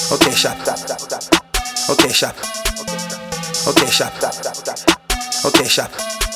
Okay, shop. Okay, shop. Okay, shop. Okay, shop.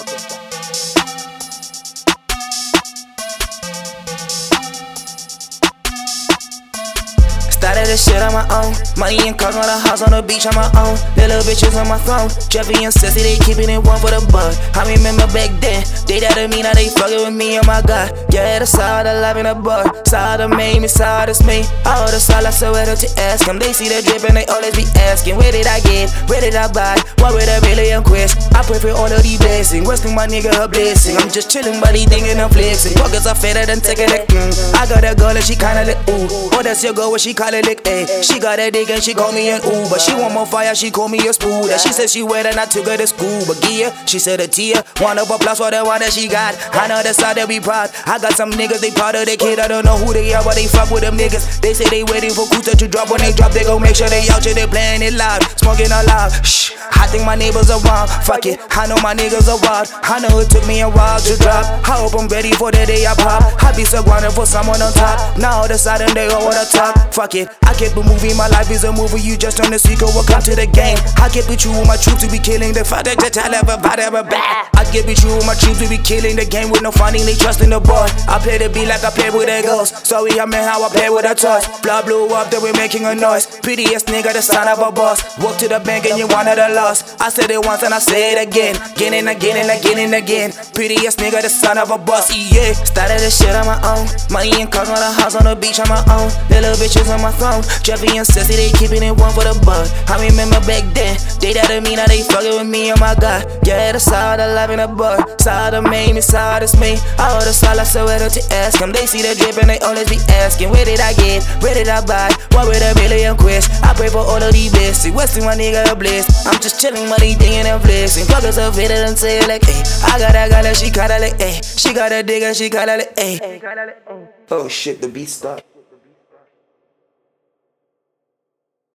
Started this shit on my own. Money and cars on the house on the beach on my own. Little bitches on my phone. Jeffy and Sissy, they keeping it one for the bug. I remember back then, they doubted me, now they fucking with me, oh my god. Yeah, the side of life in the bar. Side of made me, side is me. All the side, I said, where did you ask them? They see the drip and they always be asking, where did I get? Where did I buy? What with a million quest? I pray for all of these blessings. Westing my nigga a blessing. I'm just chilling, but he thinking I'm flexing. Pockets are fatter than taking it. I got a girl and she kinda like ooh. Oh, that's your girl, what she call it lick, ayy. She got a dick and she call me an Uber. She want more fire, she call me a spool. She said she wet and I took her to school. But Gia, she said a tear. One up a plus for the one that she got. I know the side that we proud. I got some niggas, they proud of their kid. I don't know who they are, but they fuck with them niggas. They say they waiting for Kuta to drop. When they drop, they gon' make sure they out here, they playing it loud. Smoking out loud. Shh, I think my neighbors are wild. Fuck it, I know my niggas are wild. I know it took me a while to drop. I hope I'm ready for the day I pop. I be so grinding for someone on top. Now all the side and they all wanna talk. Fuck it, I keep it moving, my life is a movie. You just on the sequel, welcome to the game. I keep it true with my troops to be killing the father to tell everybody back. I keep it true with my troops to be killing the game with no funding, they trust in the boy. I play the beat like I play with a ghost. Sorry, I mean how I play with a toss. Blood blew up, then we making a noise. Prettiest nigga, the son of a boss. Walk to the bank and you wanted a loss. I said it once and I say it again. Again and again and again and again. Prettiest nigga, the son of a boss, yeah. Started this shit on my own. Money and cars on the house on the beach on my own. Little bitches on my phone. Jeffy and Sissy, they keeping it one for the bug. I remember back then, they doubted me, now they fucking with me, oh my god. Yeah, the side of life in the bar. Side of made me, side is me. All the side, I said, where did you ask them? They see the drip and they always be asking, where did I get? Where did I buy? What with a million quest? I pray for all of these blessings. Westing my nigga a bliss. I'm just chilling, but he thinking I'm flexing. Pockets are fitted and say like, ayy. I got a girl and she kinda like, ayy. She got a dick and she kinda like, ayy. Oh shit, the beat stopped.